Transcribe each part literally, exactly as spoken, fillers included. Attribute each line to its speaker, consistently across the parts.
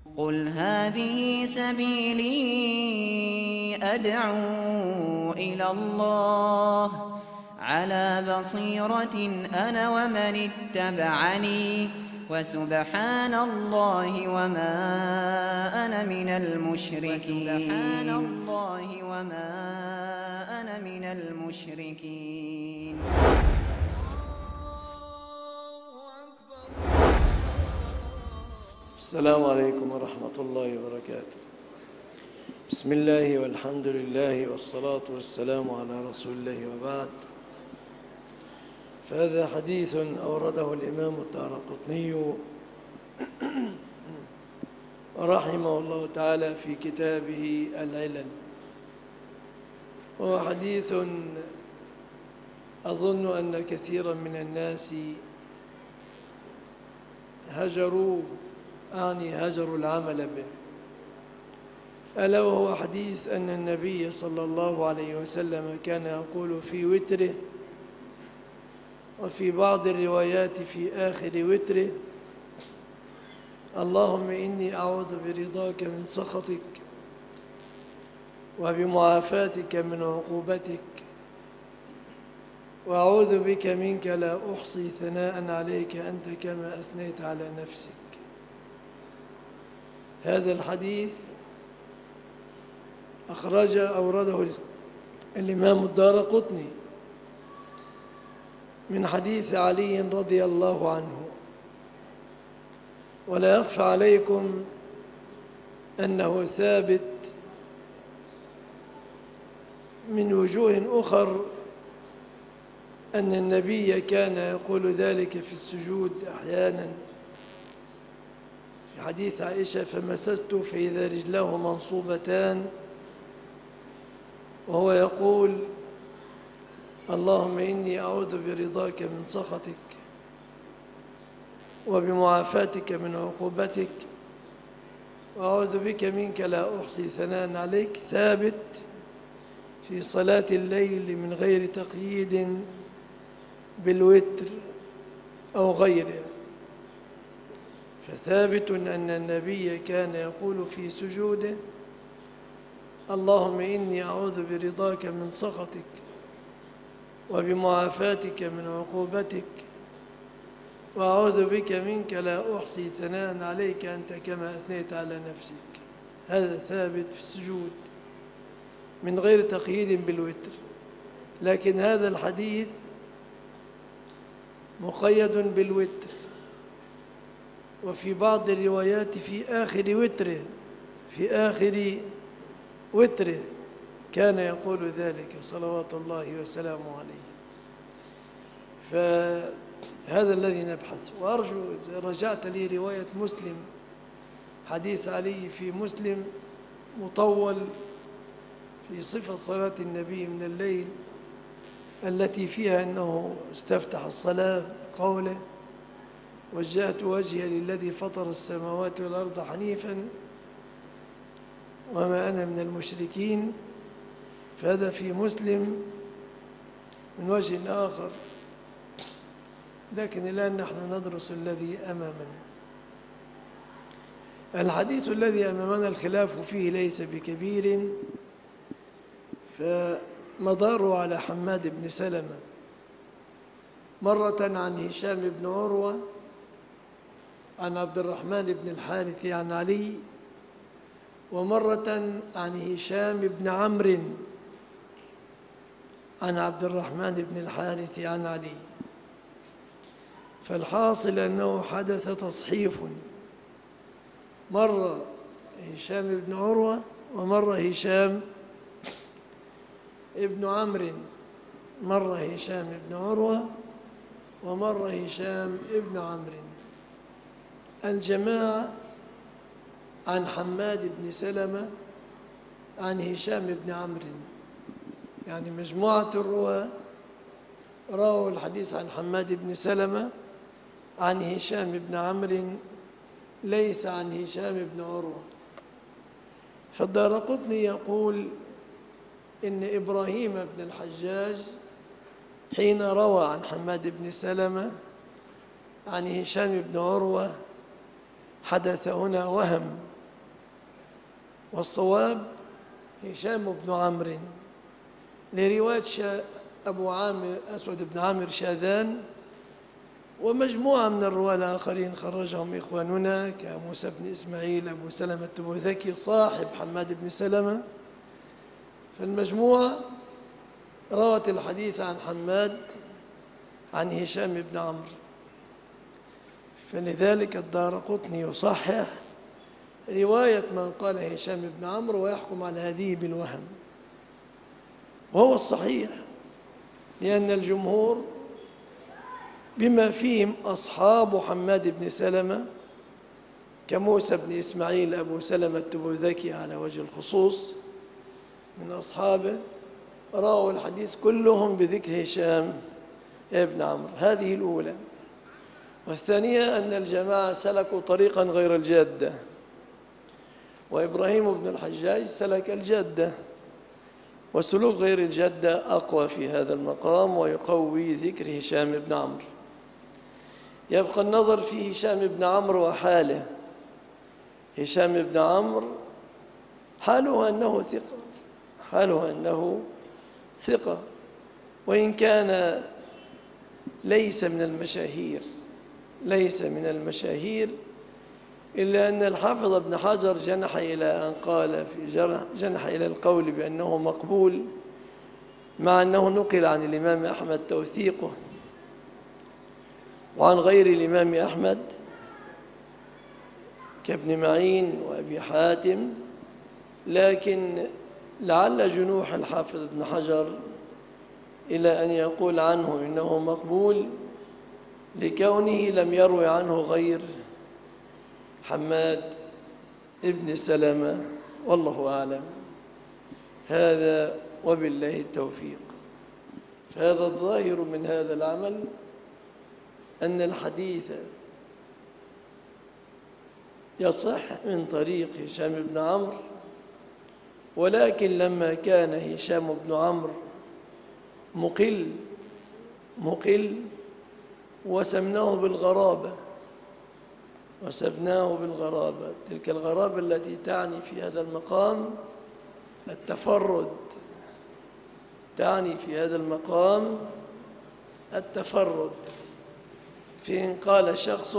Speaker 1: قُلْ هَٰذِهِ سَبِيلِي أَدْعُو إِلَى اللَّهِ ۚ عَلَىٰ بَصِيرَةٍ أَنَا وَمَنِ اتَّبَعَنِي ۖ وَسُبْحَانَ اللَّهِ وَمَا أَنَا مِنَ الْمُشْرِكِينَ.
Speaker 2: السلام عليكم ورحمة الله وبركاته. بسم الله والحمد لله والصلاة والسلام على رسول الله، وبعد. فهذا حديث أورده الإمام الدارقطني رحمه الله تعالى في كتابه العلل، وهو حديث أظن أن كثيرا من الناس هجروه، أعني هجروا العمل به، ألا وهو حديث أن النبي صلى الله عليه وسلم كان يقول في وتره، وفي بعض الروايات في آخر وتره: اللهم إني أعوذ برضاك من سخطك وبمعافاتك من عقوبتك، وأعوذ بك منك لا أحصي ثناء عليك أنت كما أثنيت على نفسك. هذا الحديث أخرج أورده الإمام الدارقطني من حديث علي رضي الله عنه، ولا يخفى عليكم أنه ثابت من وجوه أخر أن النبي كان يقول ذلك في السجود أحيانا، في حديث عائشة: فمسست فإذا رجلاه منصوبتان، وهو يقول: اللهم إني أعوذ برضاك من سخطك وبمعافاتك من عقوبتك، وأعوذ بك منك لا أحصي ثناء عليك. ثابت في صلاة الليل من غير تقييد بالوتر أو غيره، فثابت أن النبي كان يقول في سجوده: اللهم إني أعوذ برضاك من سخطك وبمعافاتك من عقوبتك، وأعوذ بك منك لا أحصي ثناء عليك أنت كما أثنيت على نفسك. هذا ثابت في السجود من غير تقييد بالوتر، لكن هذا الحديث مقيد بالوتر، وفي بعض الروايات في آخر وتره في آخر وتره كان يقول ذلك صلوات الله وسلامه عليه. فهذا الذي نبحث، وأرجو إذا رجعت لي رواية مسلم، حديث علي في مسلم مطول في صفة صلاة النبي من الليل، التي فيها أنه استفتح الصلاة قوله: وجهت وجهي للذي فطر السماوات والأرض حنيفا وما أنا من المشركين. فهذا في مسلم من وجه آخر، لكن الآن نحن ندرس الذي أمامنا. الحديث الذي أمامنا الخلاف فيه ليس بكبير، فمداره على حماد بن سلمة، مرة عن هشام بن عروة عن عبد الرحمن بن الحارث عن علي، ومرة عن هشام بن عمرو عن عبد الرحمن بن الحارث عن علي. فالحاصل أنه حدث تصحيف، مرة هشام بن عروة ومرة هشام ابن عمرو، مرة هشام بن عروة ومرة هشام ابن عمرو. الجماعة عن حماد بن سلمة عن هشام بن عمرو، يعني مجموعة الرواة رووا الحديث عن حماد بن سلمة عن هشام بن عمرو، ليس عن هشام بن عروة. فالدارقطني يقول إن إبراهيم بن الحجاج حين روى عن حماد بن سلمة عن هشام بن عروة حدث هنا وهم والصواب هشام بن عمرو، لرواية شا أبو عامر أسود بن عامر شاذان، ومجموعة من الرواة الآخرين خرجهم إخواننا كموسى بن إسماعيل أبو سلمة التبوذكي صاحب حماد بن سلمة. فالمجموعة روت الحديث عن حماد عن هشام بن عمرو، فلذلك الدارقطني يصحح رواية من قال هشام بن عمرو ويحكم على هذه بالوهم، وهو الصحيح، لأن الجمهور بما فيهم أصحاب حماد بن سلمة كموسى بن إسماعيل أبو سلمة التبوذكي على وجه الخصوص من أصحابه رأوا الحديث كلهم بذكر هشام بن عمرو. هذه الأولى. والثانية أن الجماعة سلكوا طريقا غير الجادة، وإبراهيم بن الحجاج سلك الجادة، وسلوك غير الجادة أقوى في هذا المقام ويقوي ذكر هشام بن عمرو. يبقى النظر في هشام بن عمرو وحاله. هشام بن عمرو حاله أنه ثقة، حاله أنه ثقة وإن كان ليس من المشاهير، ليس من المشاهير، إلا أن الحافظ ابن حجر جنح إلى أن قال في جرح جنح إلى القول بأنه مقبول، مع أنه نقل عن الإمام أحمد توثيقه وعن غير الإمام أحمد كابن معين وأبي حاتم، لكن لعل جنوح الحافظ ابن حجر إلى أن يقول عنه إنه مقبول لكونه لم يروي عنه غير حماد ابن سلمة، والله أعلم. هذا وبالله التوفيق. فهذا الظاهر من هذا العمل أن الحديث يصح من طريق هشام بن عمرو، ولكن لما كان هشام بن عمرو مقل مقل وسمناه بالغرابة وسبناه بالغرابة، تلك الغرابة التي تعني في هذا المقام التفرد، تعني في هذا المقام التفرد. فإن قال شخص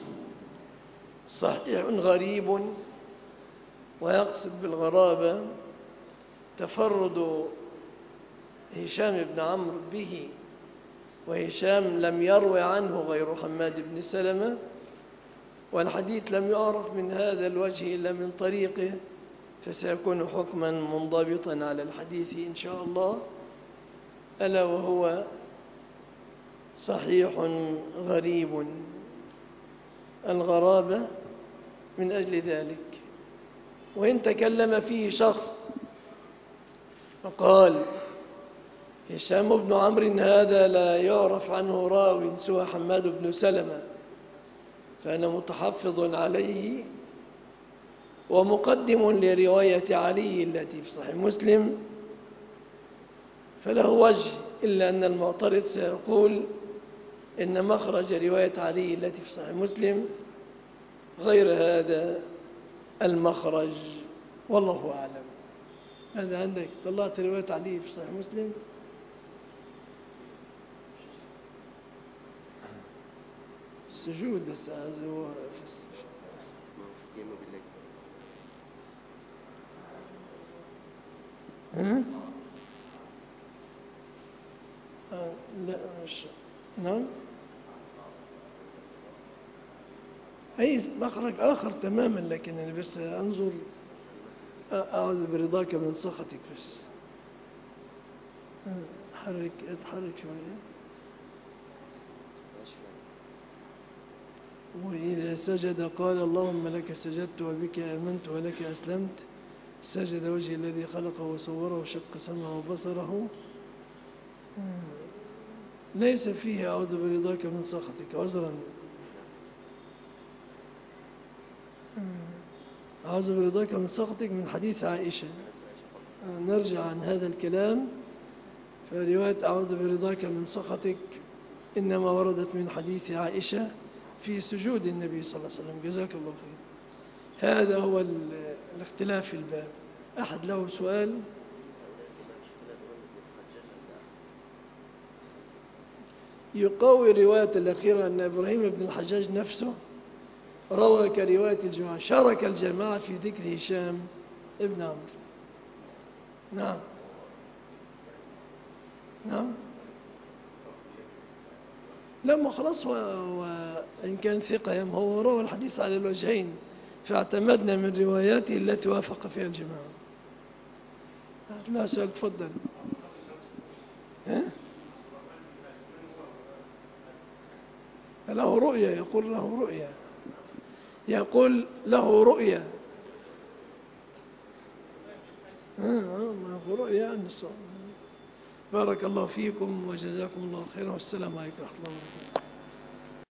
Speaker 2: صحيح غريب ويقصد بالغرابة تفرد هشام بن عمرو به، وهشام لم يروي عنه غير حماد بن سلمة، والحديث لم يعرف من هذا الوجه إلا من طريقه، فسيكون حكما منضبطا على الحديث إن شاء الله، ألا وهو صحيح غريب. الغرابة من أجل ذلك. وإن تكلم فيه شخص فقال هشام بن عمرو هذا لا يعرف عنه راو سوى حماد بن سلمة، فأنا متحفظ عليه ومقدم لرواية علي التي في صحيح مسلم، فله وجه، إلا أن المعترض سيقول إن مخرج رواية علي التي في صحيح مسلم غير هذا المخرج، والله أعلم. هذا عندك طلعت رواية علي في صحيح مسلم؟ السجود بس هذا هو ها؟ آه لا مش نعم، أي مخرج آخر تماما، لكن أنا بس أنظر أعوذ برضاك من سخطك، بس حرك اتحرك شوية. وإذا سجد قال اللهم لك سجدت وبك آمنت ولك أسلمت، سجد وجه الذي خلقه وصوره وشق سمعه وبصره، ليس فيه أعوذ برضاك من سخطك عذرا، أعوذ برضاك من سخطك من حديث عائشة. نرجع عن هذا الكلام، فرواية أعوذ برضاك من سخطك إنما وردت من حديث عائشة في سجود النبي صلى الله عليه وسلم. جزاك الله خير. هذا هو ال- الاختلاف في الباب. أحد له سؤال؟ يقوي الرواية الأخيرة أن إبراهيم بن الحجاج نفسه روى كرواية الجماعة، شارك الجماعة في ذكر هشام ابن عمرو. نعم نعم. لما خلاص هو هو إن كان ثقة يم هو روى الحديث على الوجهين، فاعتمدنا من رواياته التي وافق فيها الجماعة. لا سؤال، تفضل. ها؟ له رؤية، يقول له رؤية، يقول له رؤية. له رؤية عن الصوم. بارك الله فيكم وجزاكم الله خيرا، والسلام عليكم ورحمة الله وبركاته.